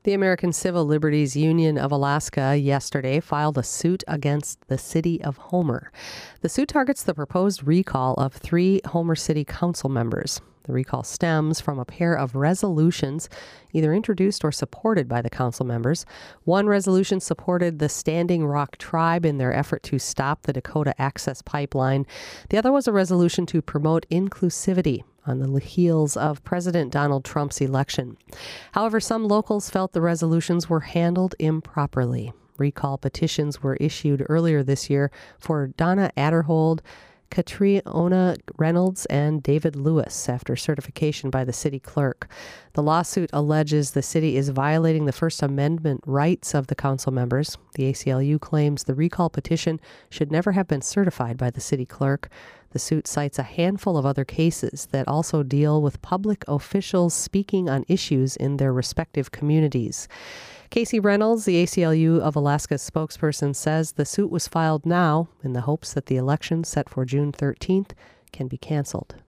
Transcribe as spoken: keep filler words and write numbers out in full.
The American Civil Liberties Union of Alaska yesterday filed a suit against the city of Homer. The suit targets the proposed recall of three Homer City Council members. The recall stems from a pair of resolutions either introduced or supported by the council members. One resolution supported the Standing Rock Tribe in their effort to stop the Dakota Access Pipeline. The other was a resolution to promote inclusivity on the heels of President Donald Trump's election. However, some locals felt the resolutions were handled improperly. Recall petitions were issued earlier this year for Donna Adderhold, Catriona Reynolds, and David Lewis after certification by the city clerk. The lawsuit alleges the city is violating the First Amendment rights of the council members. The A C L U claims the recall petition should never have been certified by the city clerk. The suit cites a handful of other cases that also deal with public officials speaking on issues in their respective communities. Casey Reynolds, the A C L U of Alaska's spokesperson, says the suit was filed now in the hopes that the election set for June thirteenth can be canceled.